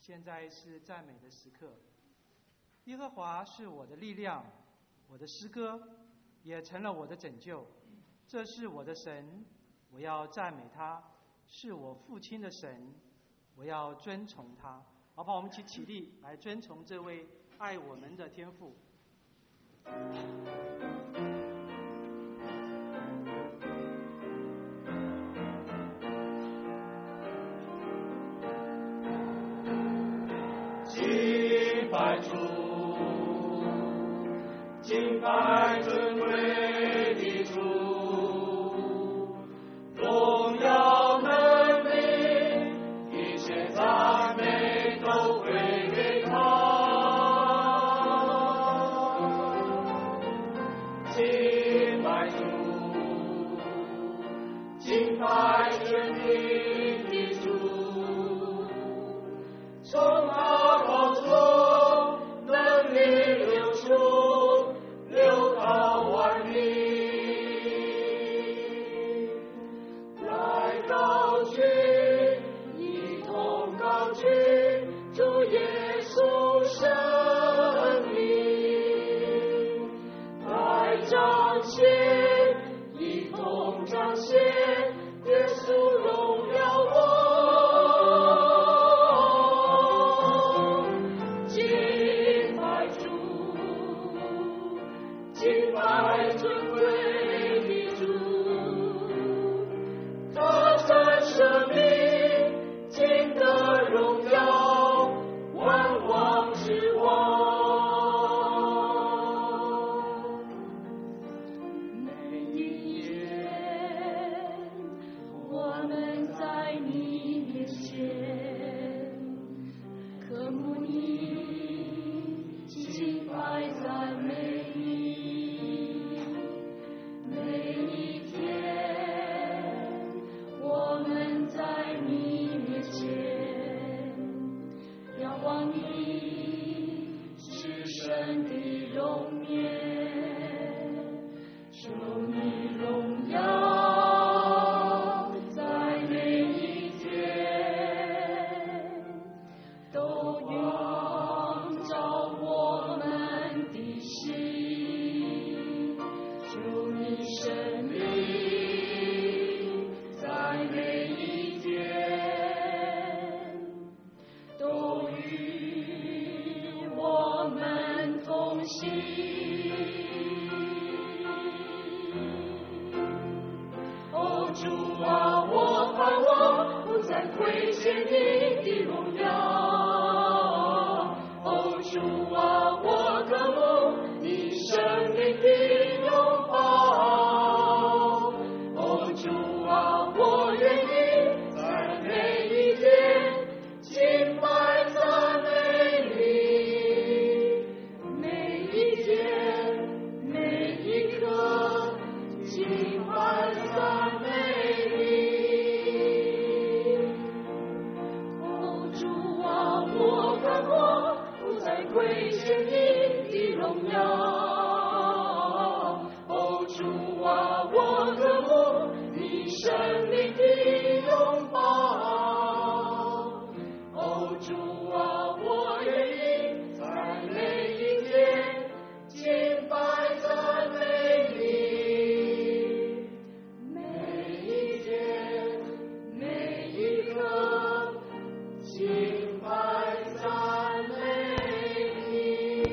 现在是赞美的时刻。耶和华是我的力量，我的诗歌也成了我的拯救。这是我的神，我要赞美他；是我父亲的神，我要尊崇他。好吧，我们一起起立来尊崇这位爱我们的天父。 敬拜主，敬拜尊贵的主，荣耀能力，一切赞美都归给他。敬拜主，敬拜真理的主，从他口中能力流出，流到万民。来高举，一同高举主耶稣生命，来彰显，一同彰显耶稣荣耀我。敬拜主，敬拜尊贵的主，他真生命，尽得荣耀，万王之王。每一天，我们在你面前，渴慕你，敬拜赞美你。每一天，我们在你面前，仰望你至圣的容颜，求你荣耀，在每一天都光照我们的心，求你生命在每一天都与我们同行。哦，主啊，我盼望不再亏欠你的荣耀。哦，主啊，我渴慕你生命的拥抱。哦，主啊，我愿意在每一天敬拜赞美你，每一天每一刻敬拜赞美你。哦，主啊，我渴慕不再亏欠你的荣耀。哦，主啊，我渴慕你生命的拥抱。哦，主啊，我愿意在每一天敬拜赞美你，每一天每一刻敬拜赞美你。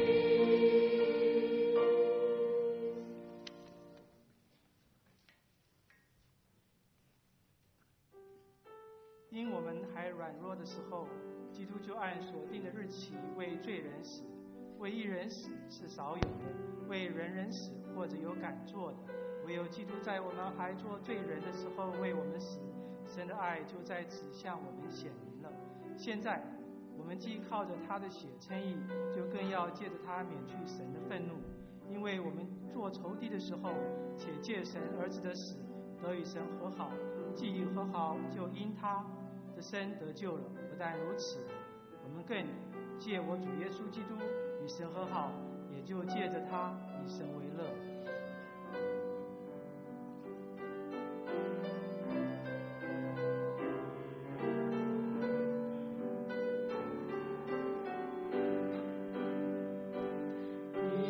因我们还软弱的时候，基督就按所定的日期为罪人死，为义人死是少有的，为人人死或者有敢做的。唯有基督在我们还做罪人的时候为我们死，神的爱就在此向我们显明了。现在我们既靠着他的血称义，就更要借着他免去神的愤怒，因为我们做仇敌的时候，且借神儿子的死得与神和好，既已和好，就因他的生得救了。不但如此，我们更借我主耶稣基督与神和好，也就借着他以神为乐。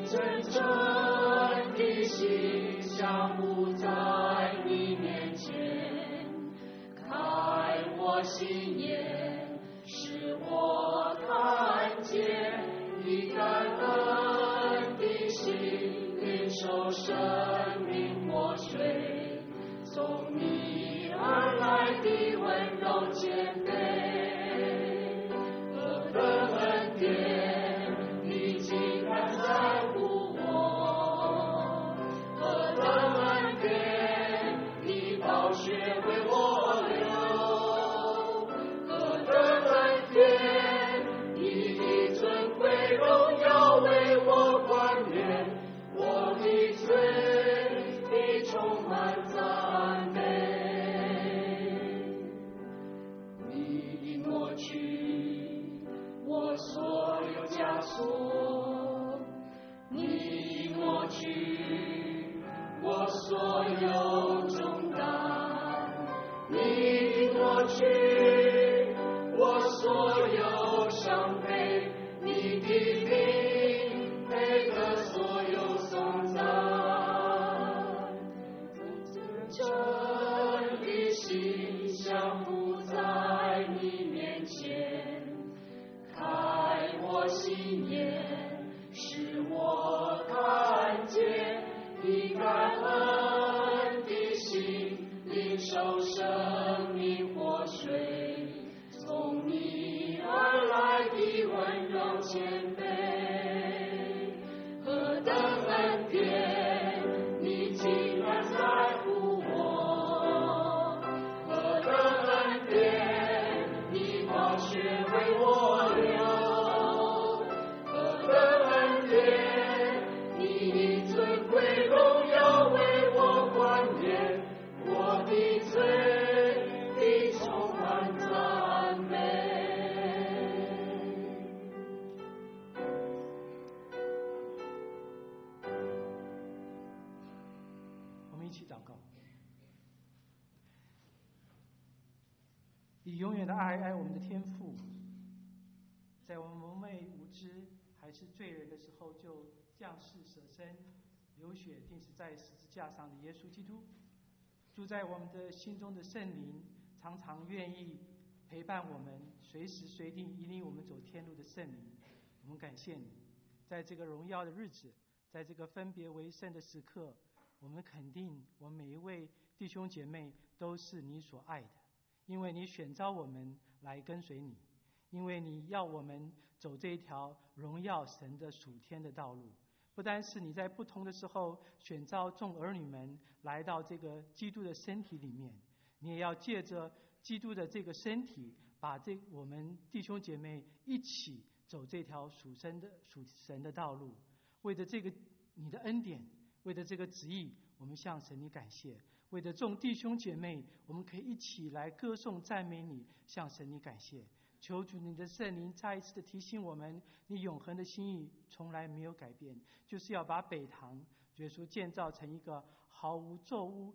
真诚的心降伏在你面前，开我心眼，使我看见你感恩的心，领受生命活水，从你而来的温柔谦卑，何等恩典，你竟然在乎我，何等恩典，你宝血为我流，何等恩典，你的尊贵荣耀为我冠冕，我的罪你充满赞美，你抹去我所有枷锁，你抹去我所有重担，你抹去我所有伤悲，你的名配得所有颂赞，真的心降伏在你面前，开我心眼，使我看见你感恩的心，领受生命活水，从你而来的温柔谦卑，何等恩典，你竟然在乎我，何等恩典，你宝血为我流，何等恩典，你的尊贵荣耀为我冠冕，我的罪你充满赞美。 我们一起祷告。以永远的爱爱我们的天父，在我们蒙昧无知还是罪人的时候，就降世舍身流血钉死在十字架上的耶稣基督，住在我们的心中的圣灵，常常愿意陪伴我们，随时随地引领我们走天路的圣灵，我们感谢你。在这个荣耀的日子，在这个分别为圣的时刻，我们肯定我们每一位弟兄姐妹都是你所爱的，因为你选召我们来跟随你，因为你要我们走这一条荣耀神的属天的道路。不单是你在不同的时候选召众儿女们来到这个基督的身体里面，你也要借着基督的这个身体，把我们弟兄姐妹一起走这条属神的道路。为着这个你的恩典，为着这个旨意，我们向神你感谢。为着众弟兄姐妹，我们可以一起来歌颂赞美你，向神你感谢。求主你的圣灵再一次的提醒我们，你永恒的心意从来没有改变，就是要把北堂耶稣建造成一个毫无皱污、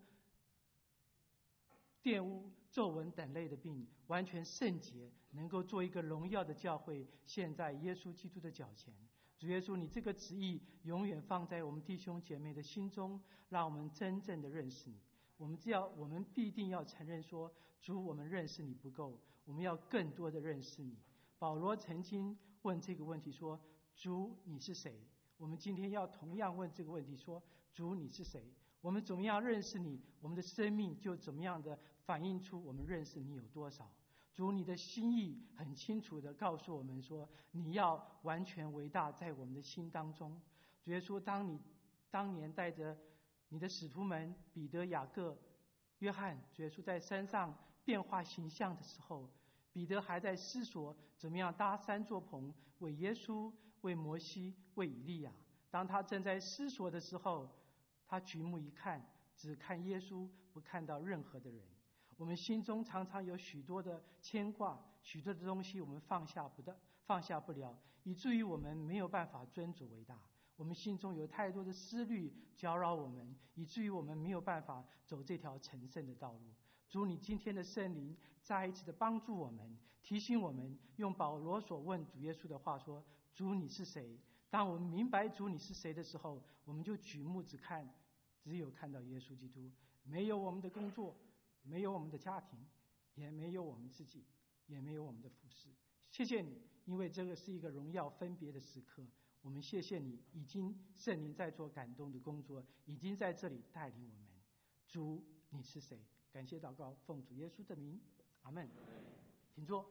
玷污、皱纹等类的病，完全圣洁，能够做一个荣耀的教会，现在耶稣基督的脚前。主耶稣，你这个旨意永远放在我们弟兄姐妹的心中，让我们真正的认识你。我们必定要承认说，主，我们认识你不够，我们要更多的认识你。保罗曾经问这个问题说，主，你是谁？我们今天要同样问这个问题说，主，你是谁？我们怎么样认识你，我们的生命就怎么样的反映出我们认识你有多少。主，你的心意很清楚地告诉我们说，你要完全为大在我们的心当中。主耶稣，当你当年带着你的使徒们彼得、雅各、约翰，主耶稣在山上变化形象的时候，彼得还在思索怎么样搭三座棚，为耶稣、为摩西、为以利亚。当他正在思索的时候，他举目一看，只看耶稣，不看到任何的人。我们心中常常有许多的牵挂，许多的东西我们放下不了，以至于我们没有办法尊主为大。我们心中有太多的思虑搅扰我们，以至于我们没有办法走这条成圣的道路。主，你今天的圣灵再一次的帮助我们，提醒我们，用保罗所问主耶稣的话说，主，你是谁？ 当我们明白主你是谁的时候，我们就举目只有看到耶稣基督，没有我们的工作，没有我们的家庭，也没有我们自己，也没有我们的服侍。谢谢你，因为这个是一个荣耀分别的时刻。我们谢谢你，已经圣灵在做感动的工作，已经在这里带领我们。主，你是谁？感谢祷告，奉主耶稣的名，阿们。请坐。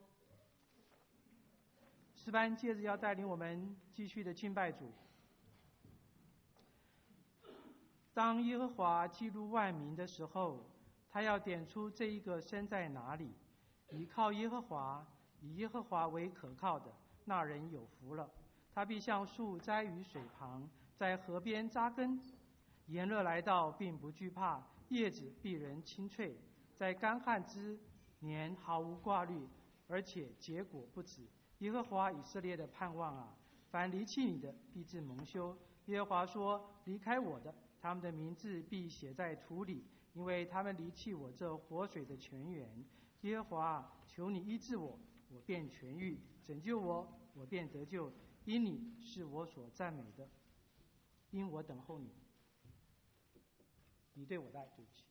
诗班接着要带领我们继续的敬拜主。当耶和华记录万民的时候，他要点出这一个身在哪里。倚靠耶和华，以耶和华为可靠的，那人有福了。他必像树栽于水旁，在河边扎根。炎热来到，并不惧怕，叶子必人青翠。在干旱之年毫无挂虑，而且结果不止。耶和华以色列的盼望啊，凡离弃你的，必致蒙羞。耶和华说：离开我的，他们的名字必写在土里，因为他们离弃我这活水的泉源。耶和华，求你医治我，我便痊愈；拯救我，我便得救。因你是我所赞美的，因我等候你。你对我的爱，对不起。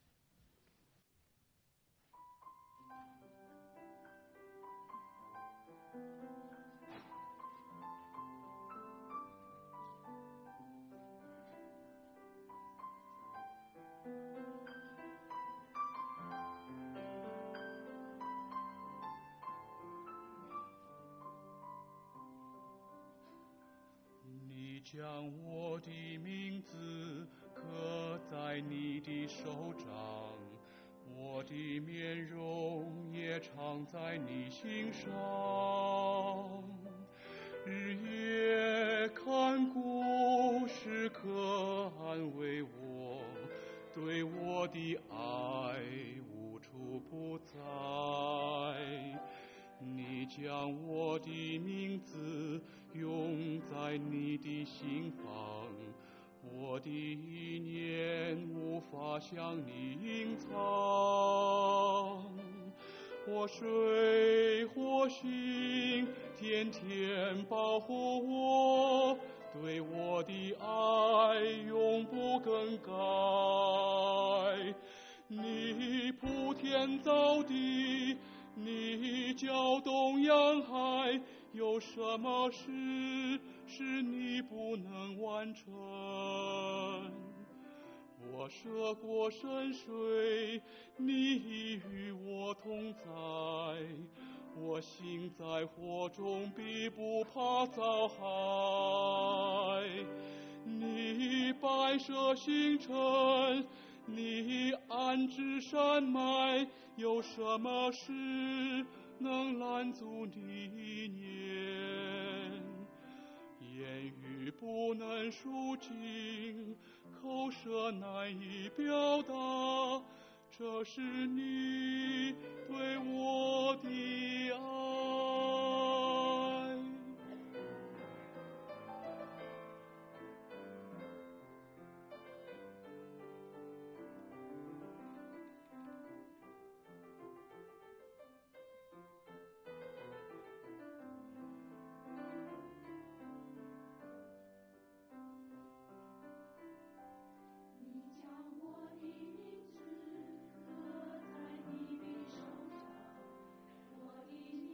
你将我的名字刻在你的手掌，我的面容也常在你心上。日夜看顾，时刻安慰我，对我的爱无处不在。你将我的名字用在你的心房，我的意念无法向你隐藏。活水活心，天天保护我，对我的爱永不更改。你铺天造地，你搅动洋海，有什么事是你不能完成？我涉过深水，你与我同在。我行在火中，必不怕遭害。你摆设星辰，你安置山脉，有什么事能拦阻你意念？言语不能抒尽，口舌难以表达，这是你对我的爱。 你将我的名字刻在你的手上，我的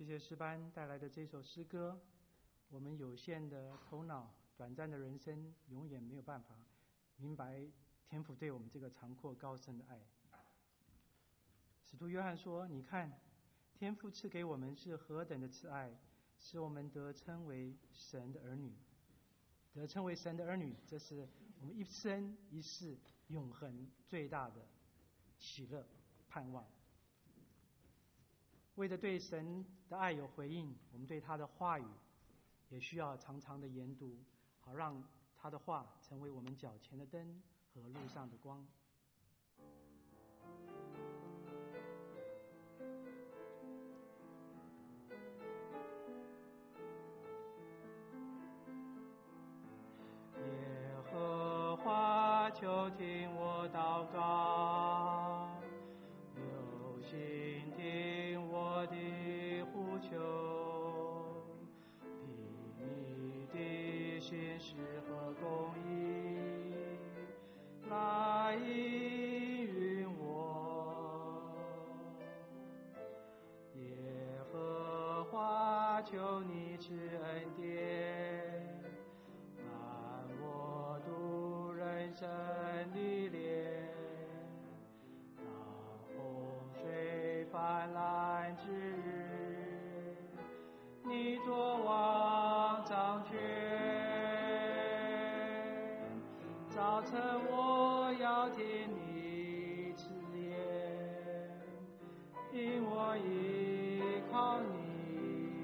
谢谢诗班带来的这首诗歌。我们有限的头脑、短暂的人生，永远没有办法明白天父对我们这个长阔高深的爱。使徒约翰说：“你看，天父赐给我们是何等的慈爱，使我们得称为神的儿女。得称为神的儿女，这是我们一生一世永恒最大的喜乐盼望。为了对神的爱有回应，我们对他的话语也需要常常的研读，好让他的话成为我们脚前的灯和路上的光。耶和华，求听我祷告，留心听我的呼求，凭你的信实和公义来应允我。耶和华，求你赐恩典，伴我度人生的列。当洪水泛滥之日，你作王掌权。早晨我要听你赐言，因我依靠你，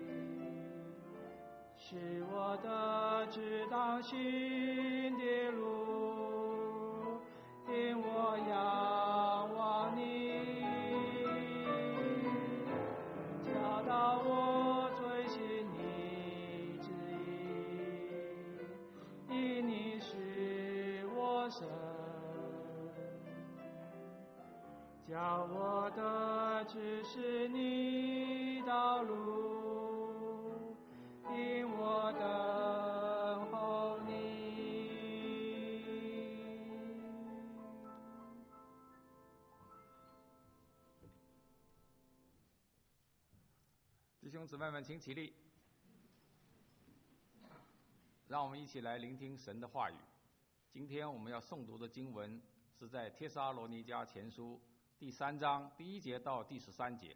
使我得知当行的路，因我仰望你，教导我遵行你旨意，因你是我神，叫我得知是你道路，因我等候你。 弟兄姊妹们，请起立，让我们一起来聆听神的话语。今天我们要诵读的经文是在帖撒罗尼迦前书第3章第1节到第13节。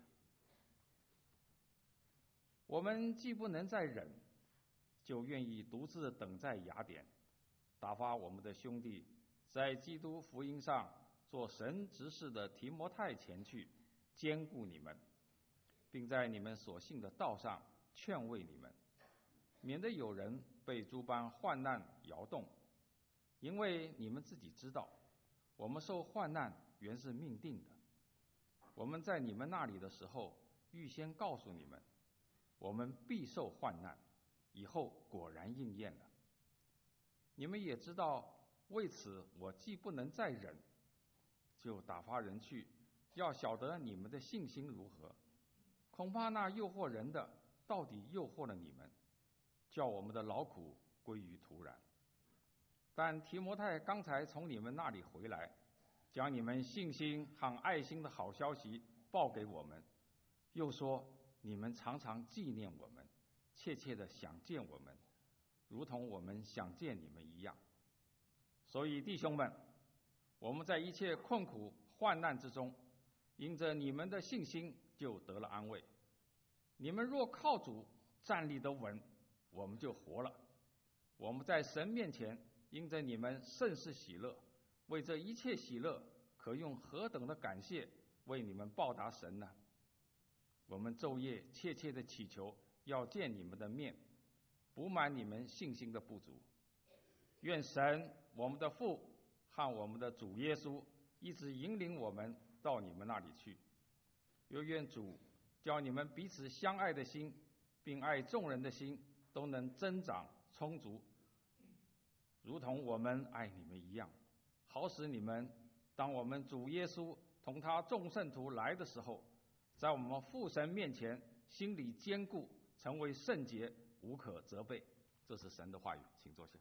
我们既不能再忍，就愿意独自等在雅典，打发我们的兄弟在基督福音上做神执事的提摩太前去，兼顾你们，并在你们所信的道上劝慰你们，免得有人被诸般患难摇动。因为你们自己知道，我们受患难原是命定的。我们在你们那里的时候，预先告诉你们，我们必受患难，以后果然应验了。你们也知道，为此我既不能再忍，就打发人去，要晓得你们的信心如何。恐怕那诱惑人的，到底诱惑了你们，叫我们的劳苦归于徒然。但提摩太刚才从你们那里回来，将你们信心和爱心的好消息报给我们，又说你们常常纪念我们，切切的想见我们，如同我们想见你们一样。所以弟兄们，我们在一切困苦患难之中，因着你们的信心就得了安慰。你们若靠主站立得稳，我们就活了。我们在神面前因着你们甚是喜乐，为这一切喜乐可用何等的感谢为你们报答神呢？我们昼夜切切的祈求，要见你们的面，补满你们信心的不足。愿神我们的父和我们的主耶稣一直引领我们到你们那里去，又愿主叫你们彼此相爱的心，并爱众人的心都能增长充足，如同我们爱你们一样，好使你们当我们主耶稣同他众圣徒来的时候，在我们父神面前心里坚固，成为圣洁，无可责备。这是神的话语，请坐下。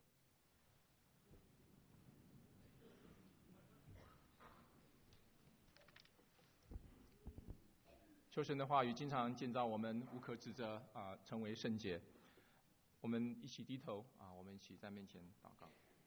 求神的话语经常建造我们，无可指责成为圣洁。我们一起低头我们一起在面前祷告。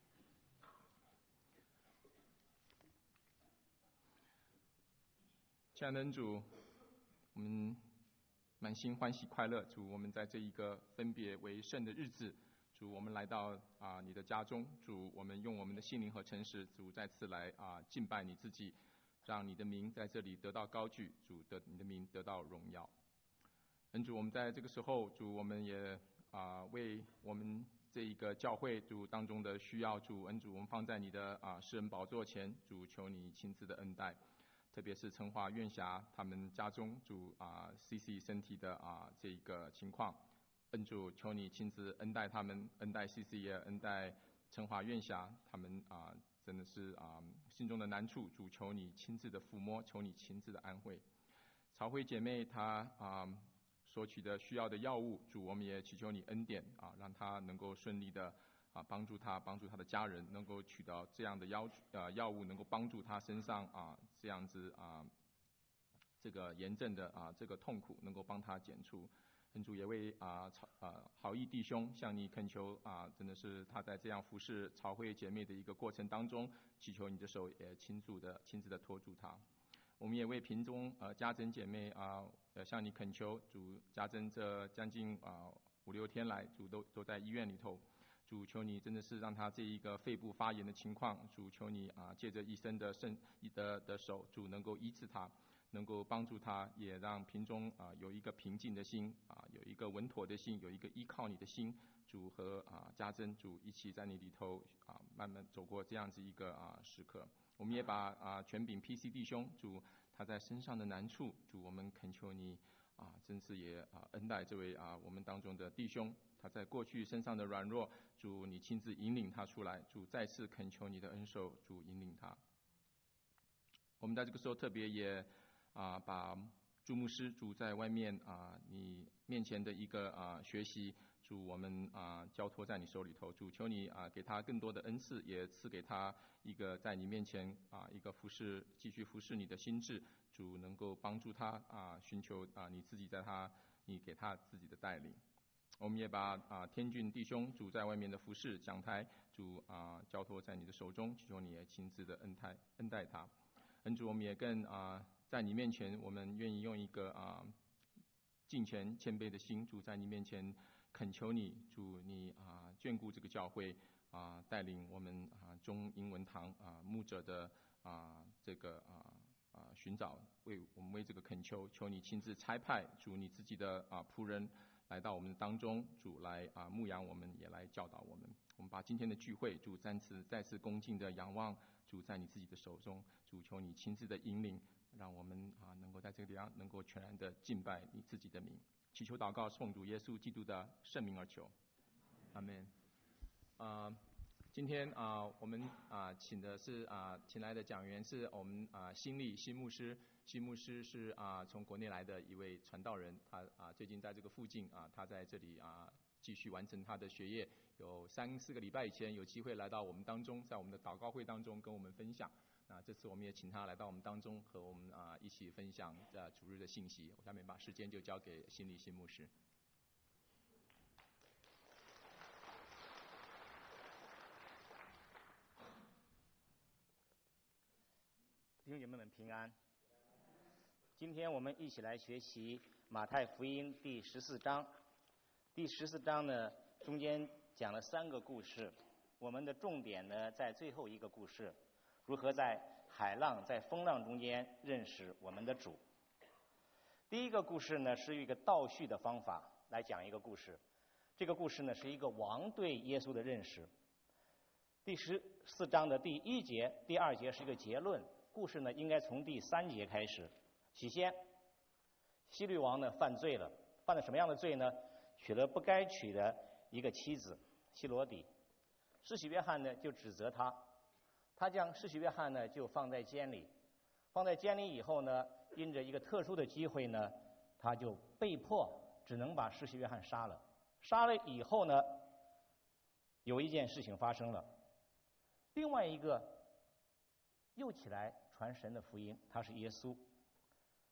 亲爱的恩主，我们满心欢喜快乐，主，我们在这一个分别为圣的日子，主，我们来到你的家中，主，我们用我们的心灵和诚实，主再次来敬拜你自己，让你的名在这里得到高举，主的你的名得到荣耀。恩主，我们在这个时候，主，我们也为我们这一个教会主当中的需要，主恩主，我们放在你的施恩宝座前，主求你亲自的恩待。特别是成华院辖他们家中主CC 身体的这一个情况，恩主求你亲自恩待他们，恩待 CC 也恩待成华院辖他们真的是心中的难处，主求你亲自的抚摸，求你亲自的安慰。朝晖姐妹她所取的需要的药物，主我们也祈求你恩典让她能够顺利的帮助他的家人能够取到这样的药物，能够帮助他身上这样子这个炎症的这个痛苦能够帮他减除。恩主也为好意弟兄向你恳求真的是他在这样服侍朝晖姐妹的一个过程当中，祈求你的手也亲自的托住他。我们也为屏中家珍姐妹向你恳求，主家珍这将近5-6天来，主都在医院里头。主求你真的是让他这一个肺部发炎的情况，主求你借着医生的手，主能够医治他，能够帮助他，也让屏中有一个平静的心有一个稳妥的心，有一个依靠你的心。主和家珍主一起在你里头慢慢走过这样子一个时刻。我们也把权柄 PC 弟兄，主他在身上的难处，主我们恳求你真是也恩待这位我们当中的弟兄，他在过去身上的软弱，主你亲自引领他出来，主再次恳求你的恩手，主引领他。我们在这个时候特别也把朱牧师主在外面你面前的一个学习，主我们交托在你手里头，主求你给他更多的恩赐，也赐给他一个在你面前一个继续服侍你的心志，主能够帮助他寻求你自己你给他自己的带领。我们也把天俊弟兄主在外面的服侍讲台，主交托在你的手中，求你也亲自的恩待他。恩主，我们也更在你面前，我们愿意用一个敬虔谦卑的心，主在你面前恳求你，主你眷顾这个教会带领我们中英文堂牧者的这个寻找，我们为这个恳求，求你亲自差派主你自己的仆人来到我们当中，主来牧养我们，也来教导我们。我们把今天的聚会，主再次恭敬的仰望，主在你自己的手中，主求你亲自的引领，让我们能够在这个地方能够全然的敬拜你自己的名。祈求祷告，奉主耶稣基督的圣名而求，阿们。今天我们请来的讲员是我们新牧师。新牧师是从国内来的一位传道人，他最近在这个附近他在这里继续完成他的学业，有3-4个礼拜以前有机会来到我们当中，在我们的祷告会当中跟我们分享。那这次我们也请他来到我们当中，和我们一起分享主日的信息。我下面把时间就交给新牧师。 弟兄姐妹们平安。今天我们一起来学习马太福音第14章。第14章呢，中间讲了3个故事，我们的重点呢在最后一个故事，如何在海浪在风浪中间认识我们的主。第一个故事呢是一个倒叙的方法来讲一个故事，这个故事呢是一个王对耶稣的认识。第14章的第1节、第2节是一个结论，故事呢应该从第3节开始。起先，希律王呢犯罪了，犯了什么样的罪呢？娶了不该娶的一个妻子希罗底。施洗约翰呢就指责他将施洗约翰呢就放在监里，以后呢，因着一个特殊的机会呢，他就被迫只能把施洗约翰杀了。杀了以后呢，有一件事情发生了，另外一个又起来传神的福音，他是耶稣。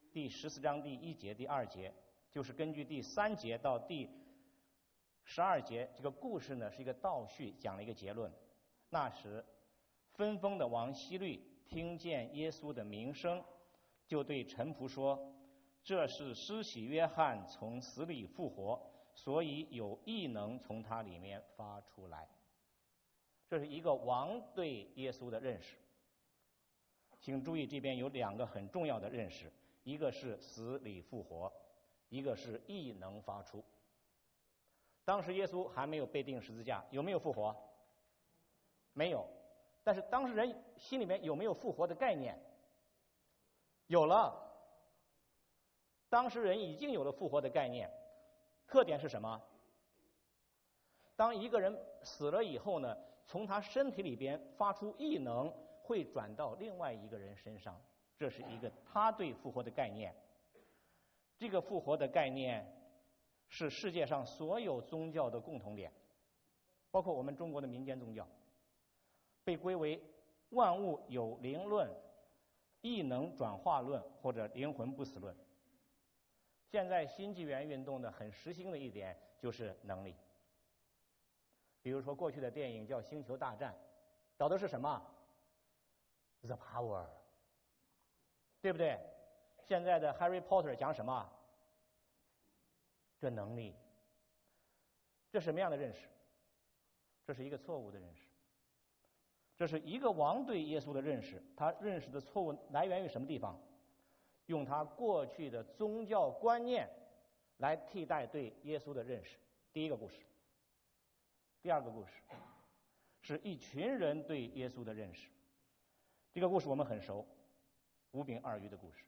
第14章第1节、第2节，就是根据第3节到第12节这个故事呢是一个倒叙，讲了一个结论。那时，分封的王希律听见耶稣的名声，就对臣仆说：“这是施洗约翰从死里复活，所以有异能从他里面发出来。”这是一个王对耶稣的认识。请注意，这边有2个很重要的认识，一个是死里复活，一个是异能发出。当时耶稣还没有被钉十字架，有没有复活？没有。但是当时人心里面有没有复活的概念？有了。当时人已经有了复活的概念。特点是什么？当一个人死了以后呢，从他身体里边发出异能，会转到另外一个人身上，这是一个他对复活的概念。这个复活的概念是世界上所有宗教的共同点，包括我们中国的民间宗教，被归为万物有灵论、异能转化论或者灵魂不死论。现在新纪元运动的很时兴的一点就是能力。比如说过去的电影叫《星球大战》，找的是什么？ The power， 对不对？现在的 Harry Potter 讲什么？这能力。这什么样的认识？这是一个错误的认识。这是一个王对耶稣的认识，他认识的错误来源于什么地方？用他过去的宗教观念来替代对耶稣的认识。第一个故事。第二个故事是一群人对耶稣的认识。这个故事我们很熟，五饼二鱼的故事。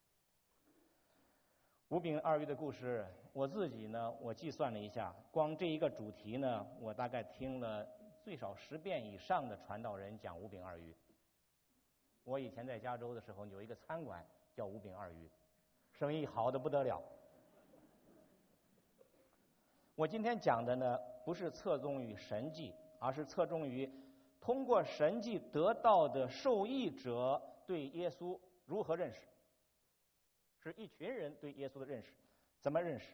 五饼二鱼的故事，我自己呢，我计算了一下，光这一个主题呢，我大概听了最少10遍以上的传道人讲五饼二鱼。我以前在加州的时候，有一个餐馆叫五饼二鱼，生意好得不得了。我今天讲的呢，不是侧重于神迹，而是侧重于通过神迹得到的受益者对耶稣如何认识，是一群人对耶稣的认识，怎么认识？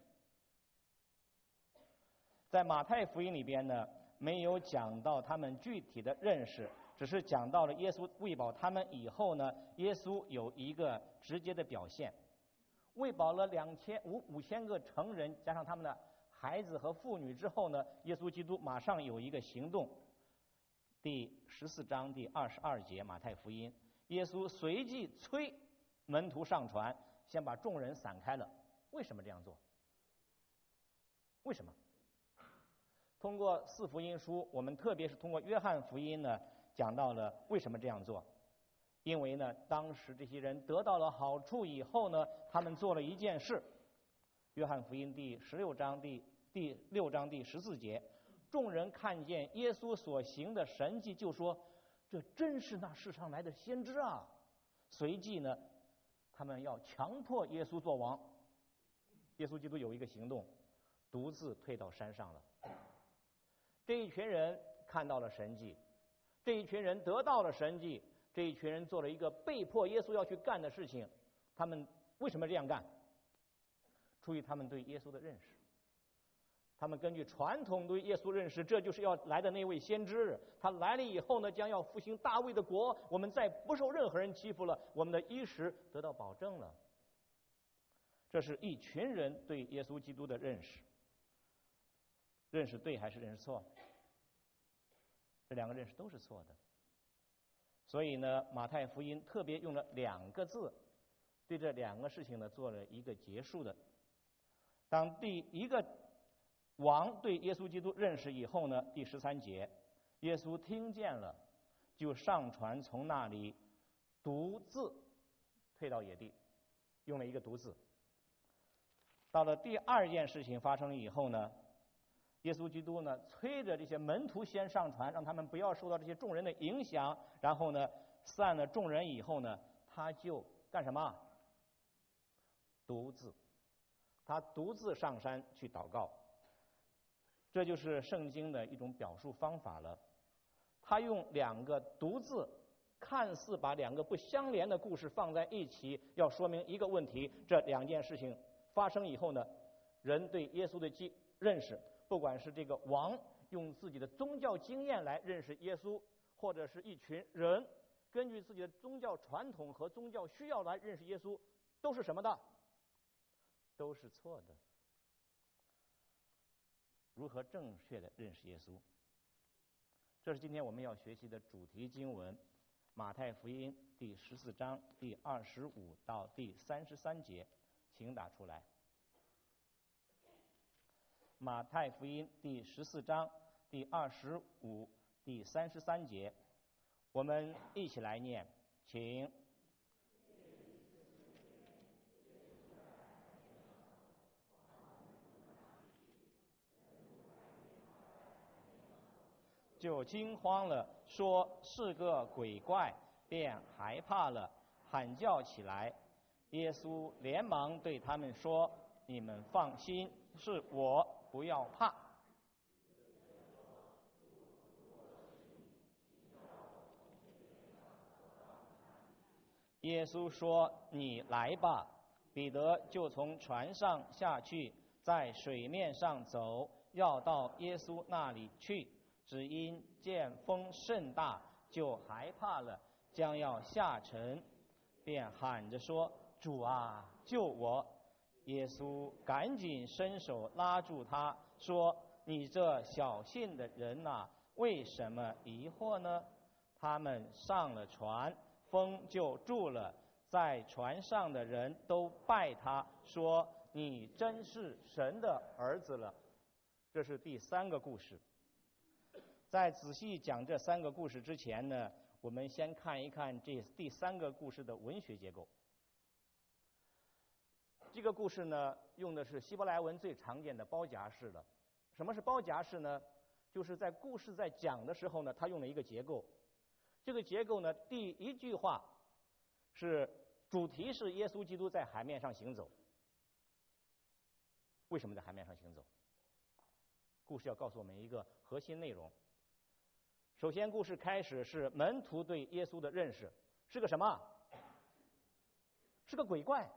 在马太福音里边呢，没有讲到他们具体的认识，只是讲到了耶稣喂饱他们以后呢，耶稣有一个直接的表现，喂饱了5000个成人，加上他们的孩子和妇女之后呢，耶稣基督马上有一个行动。第14章第22节马太福音，耶稣随即催门徒上船，先把众人散开了。为什么这样做？为什么？通过4福音书，我们特别是通过约翰福音呢，讲到了为什么这样做。因为呢，当时这些人得到了好处以后呢，他们做了一件事。约翰福音第6章第14节，众人看见耶稣所行的神迹，就说：“这真是那世上来的先知啊！”随即呢，他们要强迫耶稣做王。耶稣基督有一个行动，独自退到山上了。这一群人看到了神迹，这一群人得到了神迹，这一群人做了一个被迫耶稣要去干的事情。他们为什么这样干？出于他们对耶稣的认识。他们根据传统对耶稣认识，这就是要来的那位先知。他来了以后呢，将要复兴大卫的国，我们再不受任何人欺负了，我们的衣食得到保证了。这是一群人对耶稣基督的认识。认识对还是认识错？这2个认识都是错的。所以呢，马太福音特别用了2个字，对这2个事情呢做了一个结束的。当第一个王对耶稣基督认识以后呢，第13节，耶稣听见了，就上船，从那里独自退到野地，用了一个独自。到了第2件事情发生以后呢，耶稣基督呢催着这些门徒先上船，让他们不要受到这些众人的影响，然后呢散了众人以后呢，他就干什么？独自，他独自上山去祷告。这就是圣经的一种表述方法了。他用2个独自看似把两个不相连的故事放在一起，要说明一个问题：这两件事情发生以后呢，人对耶稣的认识，不管是这个王用自己的宗教经验来认识耶稣，或者是一群人根据自己的宗教传统和宗教需要来认识耶稣，都是什么的？都是错的。如何正确的认识耶稣？这是今天我们要学习的主题经文，马太福音第14章第25到第33节，请打出来。马太福音第14章第25、第33节，我们一起来念，请。就惊慌了，说是个鬼怪，便害怕了，喊叫起来。耶稣连忙对他们说：“你们放心，是我，不要怕。”耶稣说：“你来吧。”彼得就从船上下去，在水面上走，要到耶稣那里去。只因见风甚大，就害怕了，将要下沉，便喊着说：“主啊，救我！”耶稣赶紧伸手拉住他，说：“你这小信的人哪，为什么疑惑呢？”他们上了船，风就住了。在船上的人都拜他，说：“你真是神的儿子了。”这是第三个故事。在仔细讲这三个故事之前呢，我们先看一看这第三个故事的文学结构。这个故事呢，用的是希伯来文最常见的包夹式的。什么是包夹式呢？就是在故事在讲的时候呢，它用了一个结构。这个结构呢，第一句话是主题是耶稣基督在海面上行走。为什么在海面上行走？故事要告诉我们一个核心内容。首先，故事开始是门徒对耶稣的认识是个什么？是个鬼怪。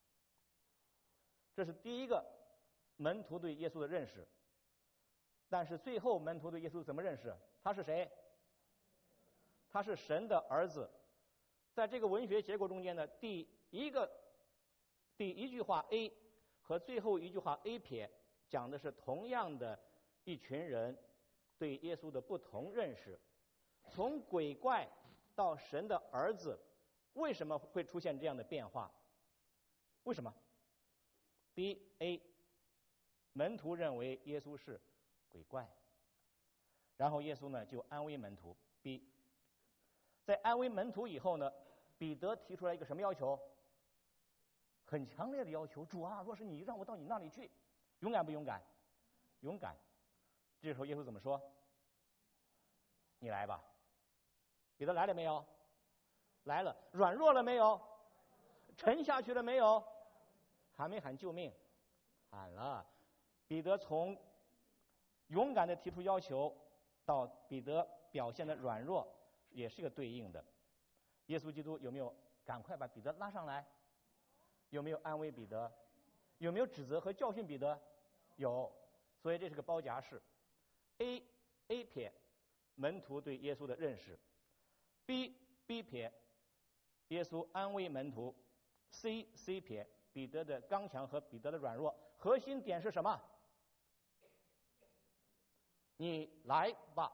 这是第一个门徒对耶稣的认识。但是最后门徒对耶稣怎么认识？他是谁？他是神的儿子。在这个文学结构中间呢，第一句话 A 和最后一句话 A 撇讲的是同样的一群人对耶稣的不同认识。从鬼怪到神的儿子，为什么会出现这样的变化？为什么？第一 A 门徒认为耶稣是鬼怪，然后耶稣呢就安慰门徒。 B 在安慰门徒以后呢，彼得提出来一个什么要求？很强烈的要求：主啊，若是你让我到你那里去，勇敢不勇敢？勇敢。这时候耶稣怎么说？你来吧。彼得来了没有？来了。软弱了没有？沉下去了没有？喊没喊救命？喊了。彼得从勇敢的提出要求到彼得表现的软弱，也是一个对应的。耶稣基督有没有赶快把彼得拉上来？有没有安慰彼得？有没有指责和教训彼得？有。所以这是个包夹式。A 撇门徒对耶稣的认识， B 撇耶稣安慰门徒， C 撇彼得的刚强和彼得的软弱。核心点是什么？你来吧。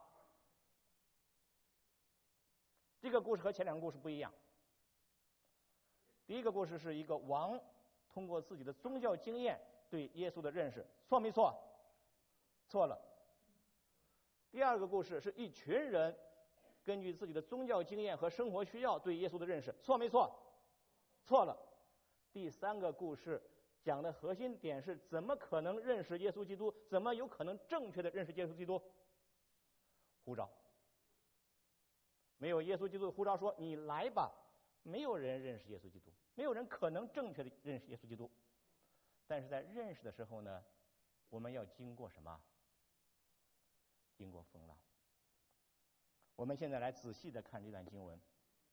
这个故事和前两个故事不一样。第一个故事是一个王通过自己的宗教经验对耶稣的认识，错没错？错了。第二个故事是一群人根据自己的宗教经验和生活需要对耶稣的认识，错没错？错了。第三个故事讲的核心点是怎么可能认识耶稣基督？怎么有可能正确的认识耶稣基督？呼召。没有耶稣基督的呼召说你来吧，没有人认识耶稣基督，没有人可能正确的认识耶稣基督。但是在认识的时候呢，我们要经过什么？经过风浪。我们现在来仔细的看这段经文。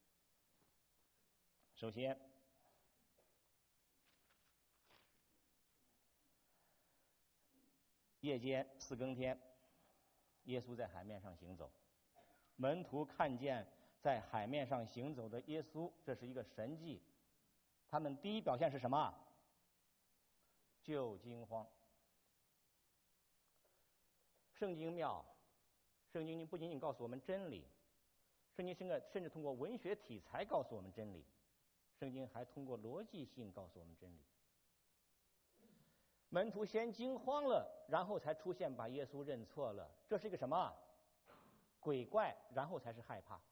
首先，夜间4更天，耶稣在海面上行走，门徒看见在海面上行走的耶稣，这是一个神迹。他们第一表现是什么？就惊慌。圣经妙，圣经不仅仅告诉我们真理，圣经甚至通过文学题材告诉我们真理，圣经还通过逻辑性告诉我们真理。门徒先惊慌了，然后才出现把耶稣认错了，这是一个什么？鬼怪，然后才是害怕。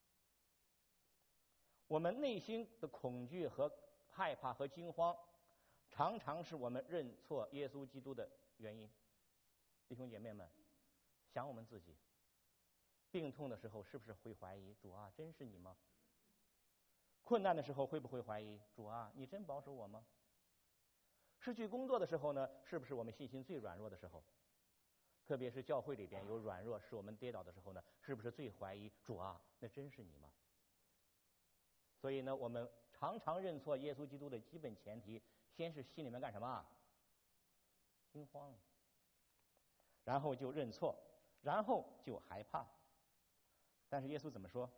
我们内心的恐惧和害怕和惊慌，常常是我们认错耶稣基督的原因。弟兄姐妹们，想我们自己，病痛的时候是不是会怀疑主啊，真是你吗？困难的时候会不会怀疑主啊，你真保守我吗？失去工作的时候呢，是不是我们信心最软弱的时候？特别是教会里边有软弱使我们跌倒的时候呢，是不是最怀疑主啊，那真是你吗？所以呢，我们常常认错耶稣基督的基本前提，先是心里面干什么？惊慌，然后就认错，然后就害怕。但是耶稣怎么说？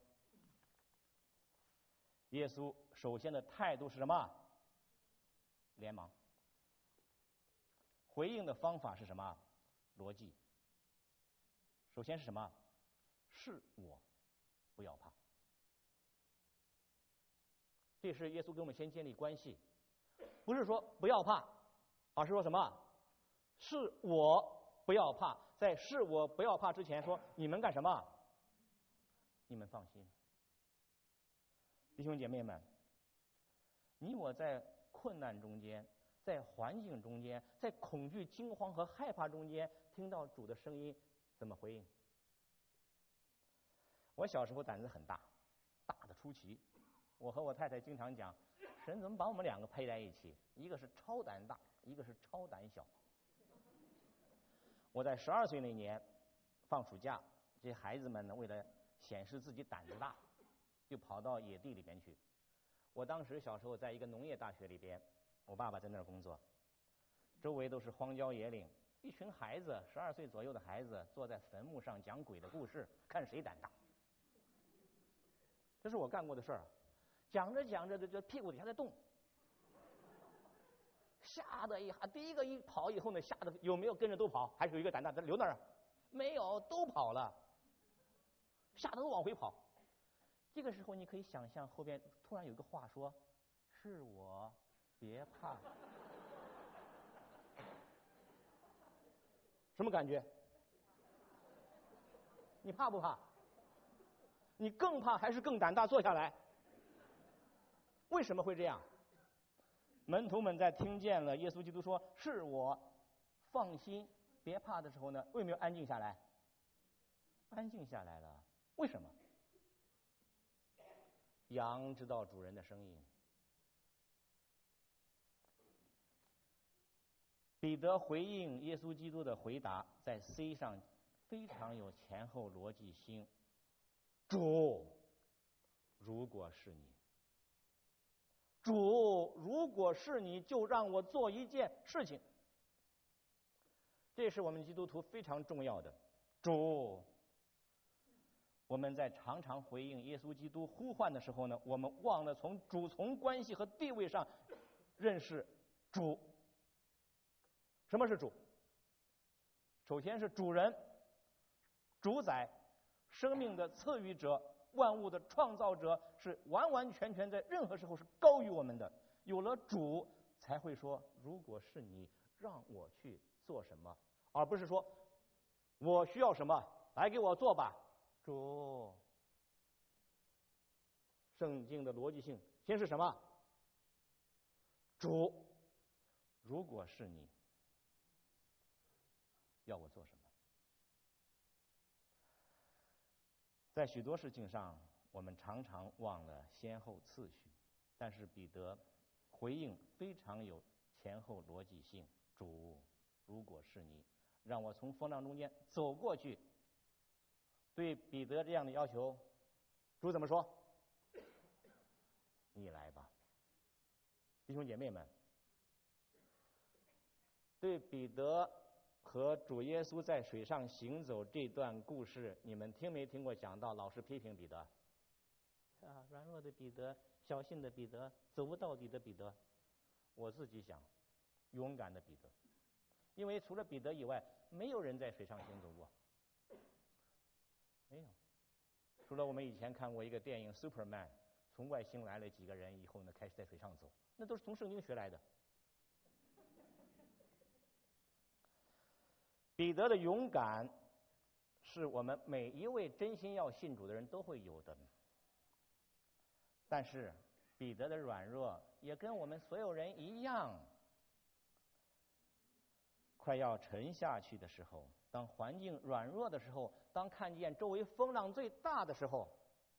耶稣首先的态度是什么？连忙。回应的方法是什么？逻辑。首先是什么？是我，不要怕。这是耶稣跟我们先建立关系，不是说不要怕，而是说什么？是我不要怕。在是我不要怕之前说，你们干什么？你们放心。弟兄姐妹们，你我在困难中间，在环境中间，在恐惧、惊慌和害怕中间，听到主的声音，怎么回应？我小时候胆子很大，大的出奇。我和我太太经常讲，神怎么把我们两个配在一起？一个是超胆大，一个是超胆小。我在12岁那年放暑假，这些孩子们呢，为了显示自己胆子大，就跑到野地里边去。我当时小时候在一个农业大学里边，我爸爸在那儿工作，周围都是荒郊野岭，一群孩子，12岁左右的孩子坐在坟墓上讲鬼的故事，看谁胆大。这是我干过的事儿。讲着讲着，这屁股底下在动，吓得第一个一跑以后呢，吓得有没有跟着都跑？还是有一个胆大的留那儿？没有，都跑了，吓得都往回跑。这个时候你可以想象后边突然有个话说：“是我，别怕。”什么感觉？你怕不怕？你更怕还是更胆大？坐下来。为什么会这样？门徒们在听见了耶稣基督说“是我，放心，别怕”的时候呢，为没有安静下来？安静下来了。为什么？羊知道主人的声音。彼得回应耶稣基督的回答，在 C 上非常有前后逻辑性。主，如果是你，主，如果是你，就让我做一件事情。这是我们基督徒非常重要的。主，我们在常常回应耶稣基督呼唤的时候呢，我们忘了从主从关系和地位上认识主。什么是主？首先是主人、主宰、生命的赐予者、万物的创造者，是完完全全在任何时候是高于我们的。有了主，才会说如果是你，让我去做什么，而不是说我需要什么，来给我做吧。主，圣经的逻辑性先是什么？主，如果是你，要我做什么？在许多事情上，我们常常忘了先后次序，但是彼得回应非常有前后逻辑性。主，如果是你，让我从风浪中间走过去。对彼得这样的要求，主怎么说？ 你来吧。弟兄姐妹们，对彼得和主耶稣在水上行走这段故事，你们听没听过讲到老师批评彼得？啊，软弱的彼得，小信的彼得，走不到底的彼得。我自己想，勇敢的彼得，因为除了彼得以外，没有人在水上行走过，没有。除了我们以前看过一个电影《Superman》，从外星来了几个人以后呢，开始在水上走，那都是从圣经学来的。彼得的勇敢是我们每一位真心要信主的人都会有的，但是彼得的软弱也跟我们所有人一样，快要沉下去的时候，当环境软弱的时候，当看见周围风浪最大的时候，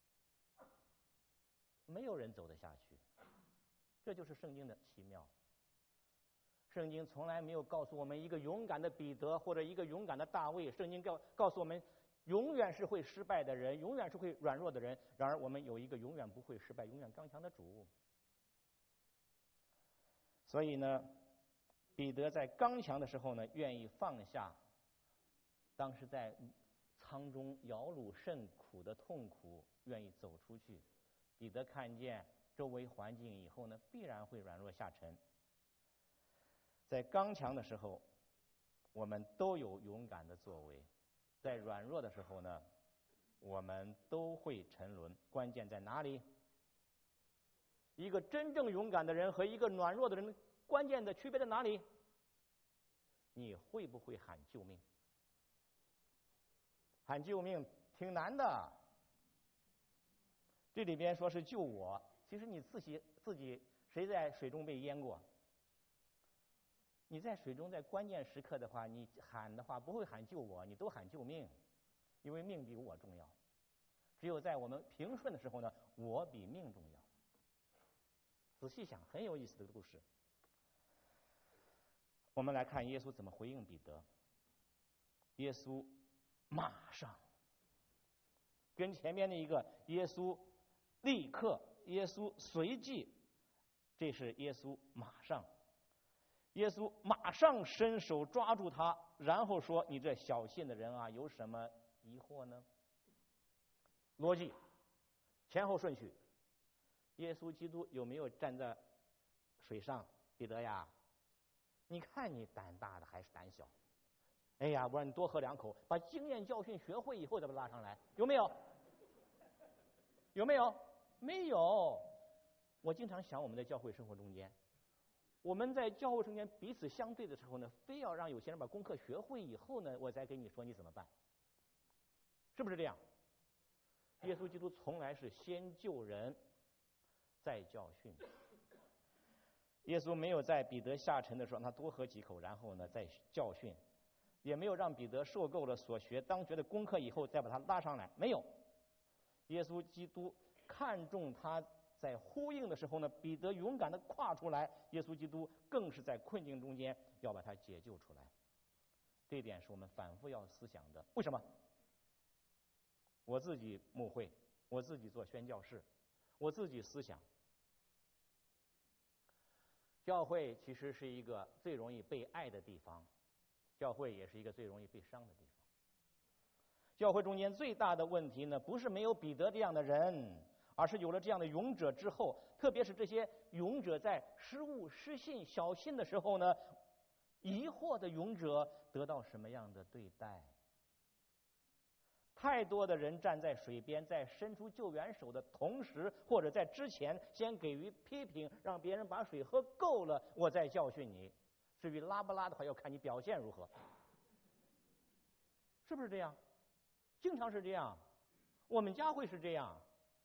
没有人走得下去。这就是圣经的奇妙。圣经从来没有告诉我们一个勇敢的彼得或者一个勇敢的大卫，圣经告诉我们永远是会失败的人，永远是会软弱的人。然而我们有一个永远不会失败、永远刚强的主。所以呢，彼得在刚强的时候呢，愿意放下当时在舱中摇橹甚苦的痛苦，愿意走出去。彼得看见周围环境以后呢，必然会软弱下沉。在刚强的时候，我们都有勇敢的作为；在软弱的时候呢，我们都会沉沦。关键在哪里？一个真正勇敢的人和一个软弱的人，关键的区别在哪里？你会不会喊救命？喊救命挺难的。这里边说是救我，其实你自己谁在水中被淹过？你在水中在关键时刻的话，你喊的话不会喊救我，你都喊救命，因为命比我重要。只有在我们平顺的时候呢，我比命重要。仔细想，很有意思的故事。我们来看耶稣怎么回应彼得。耶稣马上跟前面的一个耶稣立刻，耶稣随即，这是耶稣马上。耶稣马上伸手抓住他，然后说：“你这小信的人啊，有什么疑惑呢？”逻辑，前后顺序。耶稣基督有没有站在水上？彼得呀，你看你胆大的还是胆小？哎呀，我让你多喝2口，把经验教训学会以后再把他拉上来，有没有？有没有？没有。我经常想我们的教会生活中间。我们在教会中间彼此相对的时候呢，非要让有些人把功课学会以后呢，我再跟你说你怎么办，是不是这样？耶稣基督从来是先救人，再教训。耶稣没有在彼得下沉的时候让他多喝几口，然后呢再教训，也没有让彼得受够了所学当学的功课以后再把他拉上来，没有。耶稣基督看重他在呼应的时候呢，彼得勇敢地跨出来，耶稣基督更是在困境中间要把他解救出来。这一点是我们反复要思想的。为什么？我自己牧会，我自己做宣教士，我自己思想，教会其实是一个最容易被爱的地方，教会也是一个最容易被伤的地方。教会中间最大的问题呢，不是没有彼得这样的人，而是有了这样的勇者之后，特别是这些勇者在失误、失信、小信的时候呢，疑惑的勇者得到什么样的对待？太多的人站在水边，在伸出救援手的同时，或者在之前先给予批评，让别人把水喝够了，我再教训你。至于拉不拉的话，要看你表现如何，是不是这样？经常是这样，我们家会是这样。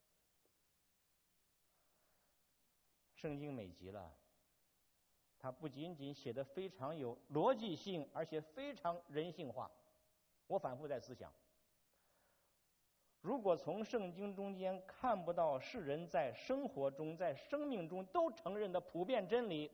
圣经美极了，它不仅仅写得非常有逻辑性，而且非常人性化。我反复在思想，如果从圣经中间看不到世人在生活中、在生命中都承认的普遍真理，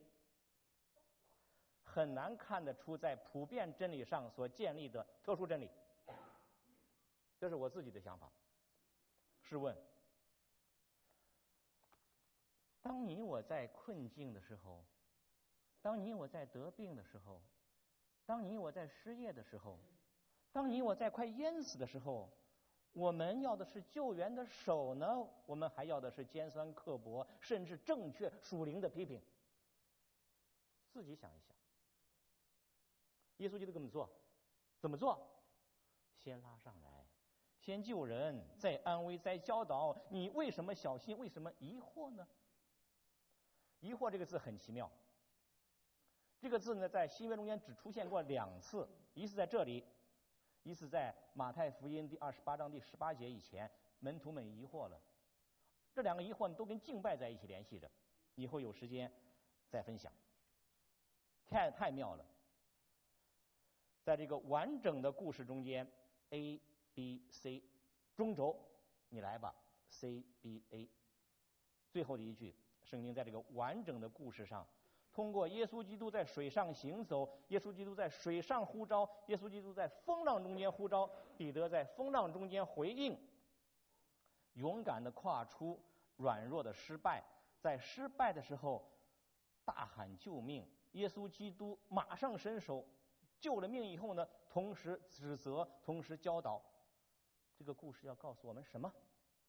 很难看得出在普遍真理上所建立的特殊真理。这是我自己的想法。试问， 当你我在困境的时候，当你我在得病的时候，当你我在失业的时候，当你我在快淹死的时候，我们要的是救援的手呢，我们还要的是尖酸刻薄甚至正确属灵的批评？自己想一想，耶稣基督怎么做？怎么做？先拉上来，先救人，再安慰，再教导。你为什么小心？为什么疑惑呢？疑惑这个字很奇妙，这个字呢，在新约中间只出现过2次，一次在这里，一次在马太福音第28章第18节以前，门徒们疑惑了。这2个疑惑都跟敬拜在一起联系着，以后有时间再分享。太妙了！在这个完整的故事中间 ，A B C 中轴，你来吧 ，C B A。最后的一句，圣经在这个完整的故事上，通过耶稣基督在水上行走，耶稣基督在水上呼召，耶稣基督在风浪中间呼召，彼得在风浪中间回应，勇敢地跨出软弱的失败，在失败的时候大喊救命。耶稣基督马上伸手救了命以后呢，同时指责，同时教导。这个故事要告诉我们什么？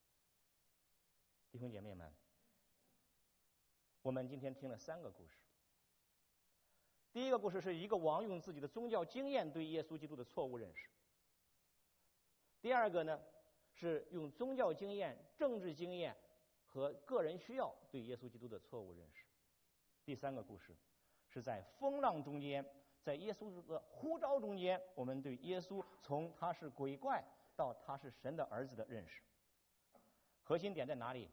弟兄姐妹们，我们今天听了3个故事。第一个故事是一个王用自己的宗教经验对耶稣基督的错误认识。第二个呢，是用宗教经验、政治经验和个人需要对耶稣基督的错误认识。第3个故事是在风浪中间，在耶稣的呼召中间，我们对耶稣从他是鬼怪到他是神的儿子的认识。核心点在哪里？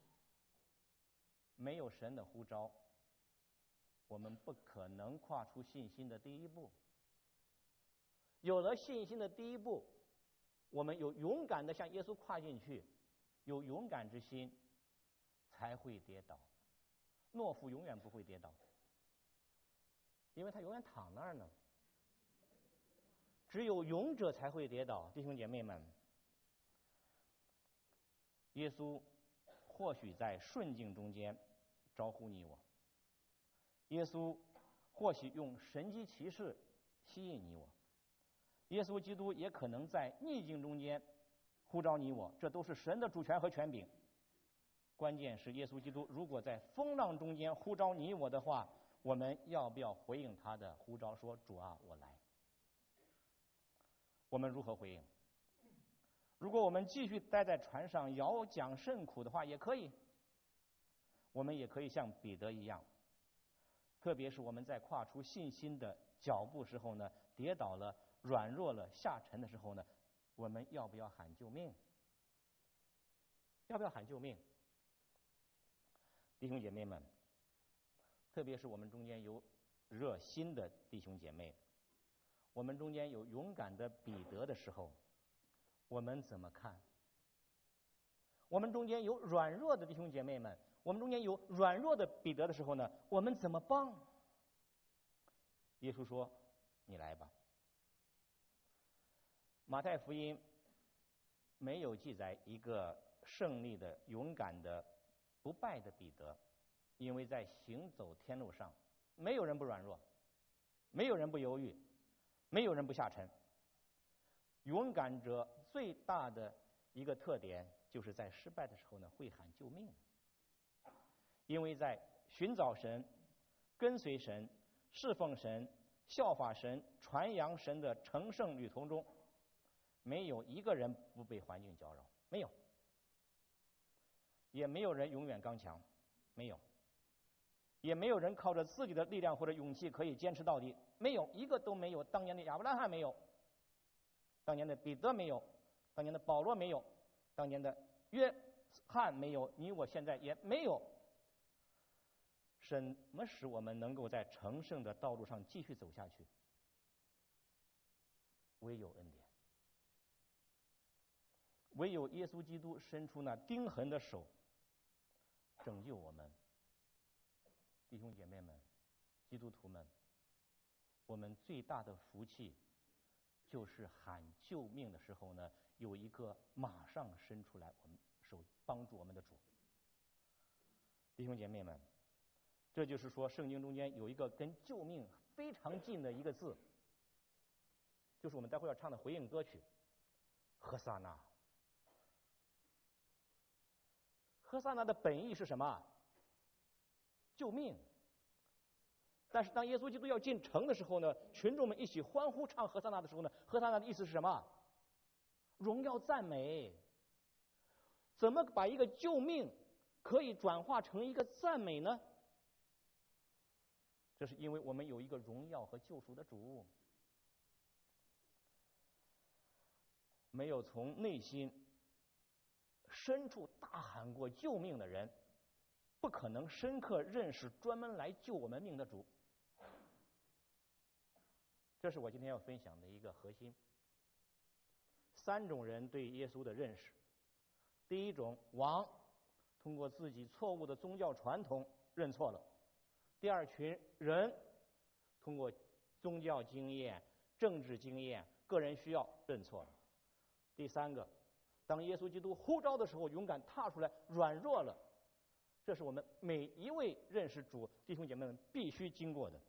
没有神的呼召，我们不可能跨出信心的第一步。有了信心的第一步，我们有勇敢的向耶稣跨进去，有勇敢之心，才会跌倒。懦夫永远不会跌倒，因为他永远躺那儿呢。只有勇者才会跌倒。弟兄姐妹们，耶稣或许在顺境中间招呼你我，耶稣或许用神迹奇事吸引你我，耶稣基督也可能在逆境中间呼召你我，这都是神的主权和权柄。关键是耶稣基督如果在风浪中间呼召你我的话，我们要不要回应他的呼召，说主啊，我来？我们如何回应？如果我们继续待在船上遥讲甚苦的话，也可以。我们也可以像彼得一样，特别是我们在跨出信心的脚步时候呢，跌倒了、软弱了、下沉的时候呢，我们要不要喊救命？要不要喊救命？弟兄姐妹们，特别是我们中间有热心的弟兄姐妹，我们中间有勇敢的彼得的时候，我们怎么看？我们中间有软弱的弟兄姐妹们，我们中间有软弱的彼得的时候呢，我们怎么帮？耶稣说：“你来吧。”马太福音没有记载一个胜利的、勇敢的、不败的彼得，因为在行走天路上，没有人不软弱，没有人不犹豫，没有人不下沉。勇敢者最大的一个特点，就是在失败的时候呢，会喊救命。因为在寻找神、跟随神、侍奉神、效法神、传扬神的成圣旅途中，没有一个人不被环境搅扰，没有，也没有人永远刚强，没有，也没有人靠着自己的力量或者勇气可以坚持到底，没有，一个都没有。当年的亚伯拉罕没有，当年的彼得没有，当年的保罗没有，当年的约翰没有，你我现在也没有。什么使我们能够在成圣的道路上继续走下去？唯有恩典，唯有耶稣基督伸出那钉痕的手，拯救我们。弟兄姐妹们，基督徒们，我们最大的福气，就是喊救命的时候呢，有一个马上伸出来我们手帮助我们的主。 弟兄姐妹们，这就是说圣经中间有一个跟救命非常近的一个字，就是我们待会儿要唱的回应歌曲何撒那。何撒那的本意是什么？救命。但是当耶稣基督要进城的时候呢，群众们一起欢呼唱何撒那的时候呢，何撒那的意思是什么？荣耀赞美。怎么把一个救命可以转化成一个赞美呢？这是因为我们有一个荣耀和救赎的主。没有从内心深处大喊过救命的人，不可能深刻认识专门来救我们命的主。这是我今天要分享的一个核心。3种人对耶稣的认识：第一种，王通过自己错误的宗教传统认错了；第二群人通过宗教经验、政治经验、个人需要认错了；第三个，当耶稣基督呼召的时候，勇敢踏出来，软弱了。这是我们每一位认识主弟兄姐妹们必须经过的。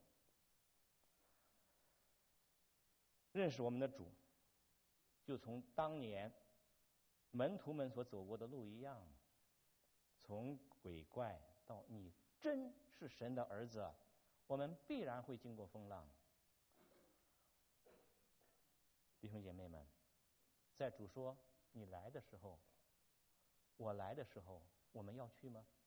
认识我们的主，就从当年门徒们所走过的路一样，从鬼怪到你真是神的儿子，我们必然会经过风浪。弟兄姐妹们，在主说你来的时候，我来的时候，我们要去吗？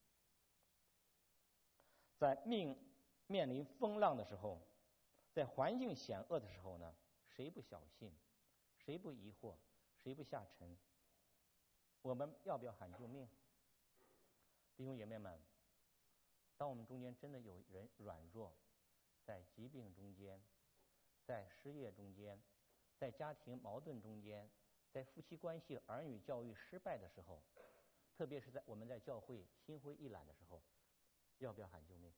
在面临风浪的时候，在环境险恶的时候呢，谁不小心？谁不疑惑？谁不下沉？我们要不要喊救命？弟兄姐妹们，当我们中间真的有人软弱，在疾病中间，在失业中间，在家庭矛盾中间，在夫妻关系、儿女教育失败的时候，特别是我们在教会心灰意懒的时候，要不要喊救命？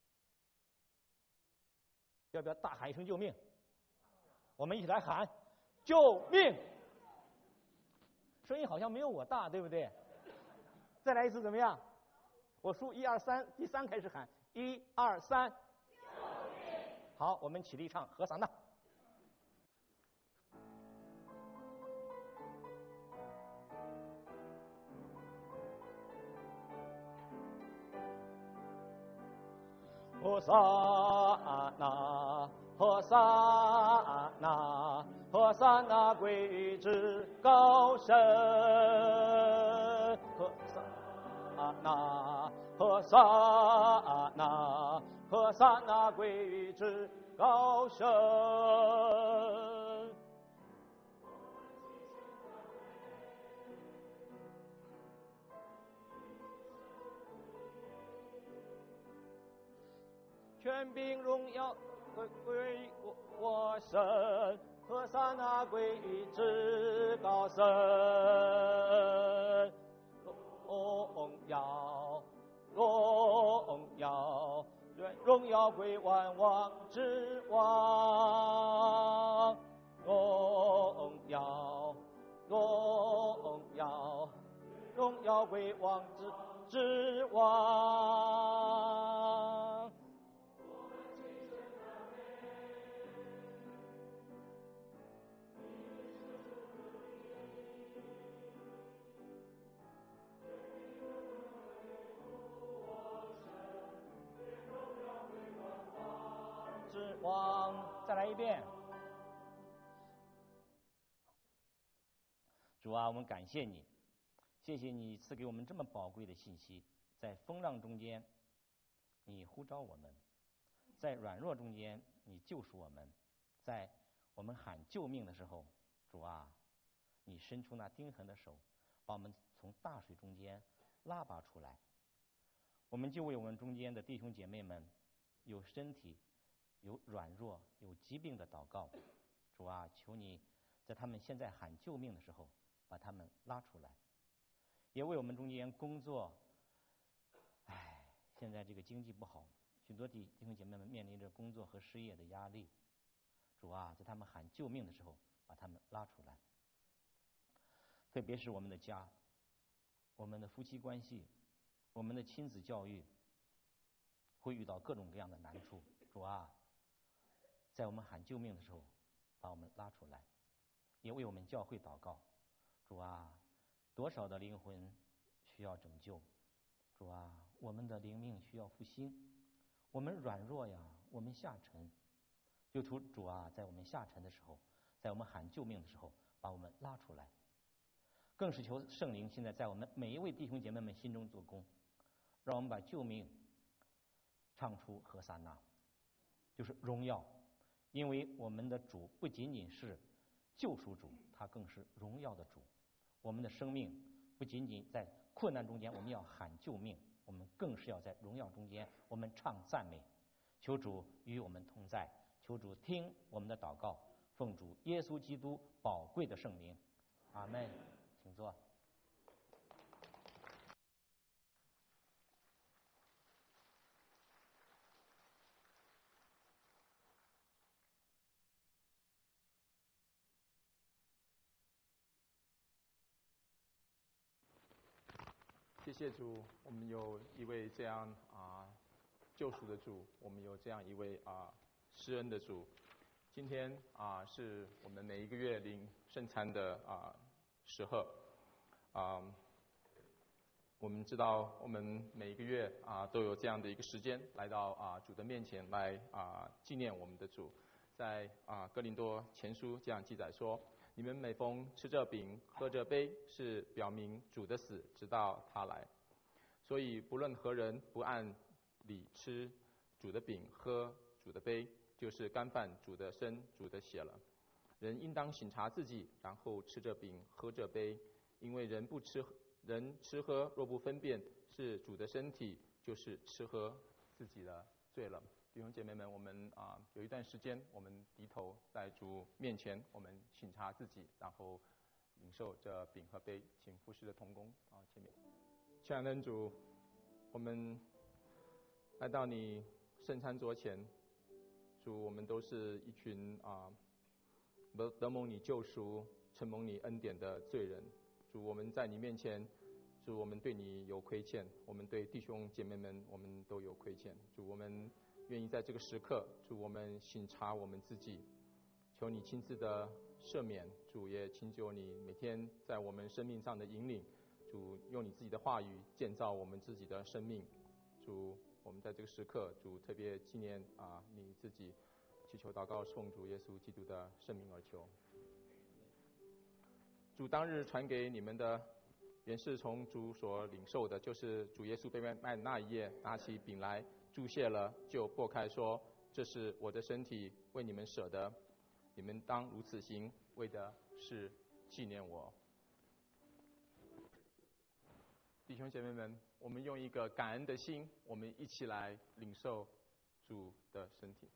要不要大喊一声救命？我们一起来喊救命！声音好像没有我大，对不对？再来一次怎么样？我数1、2、3，第3开始喊1、2、3。救命！好，我们起立唱何撒那。何撒那，何撒那，何撒那归于至高神。何撒那，何撒那，何撒那归于至高神。权柄荣耀归我神，何撒那归于至高神。荣耀，荣耀，荣耀归万王之王。荣耀，荣耀，荣耀归王之王。再来一遍。主啊，我们感谢你，谢谢你赐给我们这么宝贵的信息。在风浪中间，你呼召我们；在软弱中间，你救赎我们；在我们喊救命的时候，主啊，你伸出那钉痕的手，把我们从大水中间拉拔出来。我们就为我们中间的弟兄姐妹们有身体、有软弱、有疾病的祷告。主啊，求你在他们现在喊救命的时候，把他们拉出来。也为我们中间工作，现在这个经济不好，许多弟兄姐妹们面临着工作和失业的压力。主啊，在他们喊救命的时候，把他们拉出来。特别是我们的家，我们的夫妻关系， 我们的亲子教育会遇到各种各样的难处。主啊，在我们喊救命的时候，把我们拉出来，也为我们教会祷告。主啊，多少的灵魂需要拯救？主啊，我们的灵命需要复兴。我们软弱呀，我们下沉，就求主啊，在我们下沉的时候，在我们喊救命的时候，把我们拉出来。更是求圣灵现在在我们每一位弟兄姐妹们心中做工，让我们把救命唱出和散那，就是荣耀。因为我们的主不仅仅是救赎主，他更是荣耀的主。我们的生命不仅仅在困难中间我们要喊救命，我们更是要在荣耀中间我们唱赞美。求主与我们同在，求主听我们的祷告，奉主耶稣基督宝贵的圣名，阿们。请坐。 谢谢主，我们有一位这样救赎的主，我们有这样一位施恩的主。今天是我们每一个月领圣餐的时候。我们知道我们每一个月都有这样的一个时间来到主的面前来纪念我们的主。在哥林多前书这样记载说，你们每逢吃这饼喝这杯，是表明主的死，直到他来。所以不论何人不按理吃主的饼喝主的杯，就是干犯主的身主的血了。人应当省察自己，然后吃这饼喝这杯，因为人吃喝若不分辨是主的身体，就是吃喝自己的罪了。弟兄姐妹们，我们有一段时间，我们低头在主面前，我们省察自己，然后领受这饼和杯。请服侍的同工前面。亲爱的恩主，我们来到你圣餐桌前，主，我们都是一群得蒙你救赎、承蒙你恩典的罪人。主，我们在你面前，主，我们对你有亏欠，我们对弟兄姐妹们，我们都有亏欠。主，我们愿意在这个时刻，主，我们省察我们自己，求你亲自的赦免。主，也请求你每天在我们生命上的引领。主，用你自己的话语建造我们自己的生命。主，我们在这个时刻，主特别纪念你自己，祈求祷告，奉主耶稣基督的圣名而求。主当日传给你们的，原是从主所领受的，就是主耶稣被卖那一夜，拿起饼来，祝谢了，就擘开说：“这是我的身体，为你们舍的，你们当如此行，为的是纪念我。”弟兄姐妹们，我们用一个感恩的心，我们一起来领受主的身体。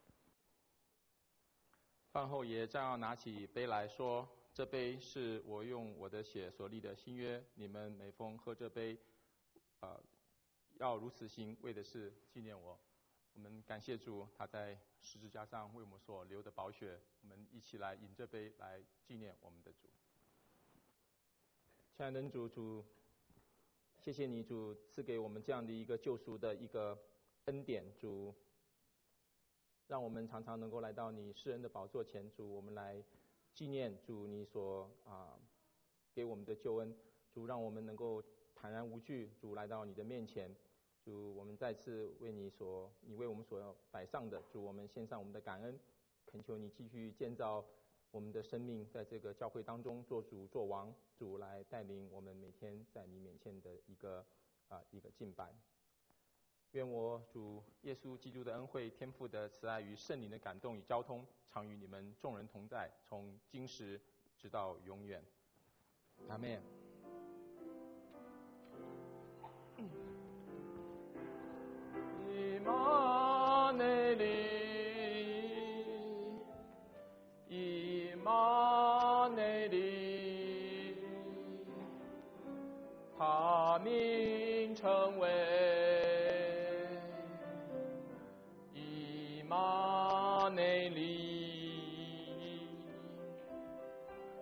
饭后也照样拿起杯来说：“这杯是我用我的血所立的新约，你们每逢喝这杯，要如此行，为的是纪念我。”我们感谢主，他在十字架上为我们所流的宝血，我们一起来饮这杯来纪念我们的主。亲爱的主，谢谢你，主赐给我们这样的一个救赎的一个恩典，主，让我们常常能够来到你施恩的宝座前，主，我们来纪念主你所给我们的救恩，主，让我们能够坦然无惧，主来到你的面前，主，我们再次为你为我们所摆上的，主，我们献上我们的感恩，恳求你继续建造我们的生命，在这个教会当中做主做王，主来带领我们每天在你面前的一个敬拜。愿我主耶稣基督的恩惠、天父的慈爱与圣灵的感动与交通，常与你们众人同在，从今时直到永远。阿们。以马内利，以马内利，他名称为以马内利，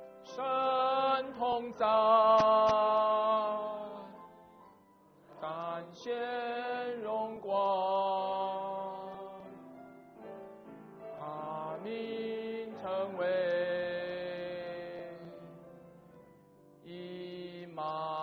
神同在。 显荣光。阿明成为以马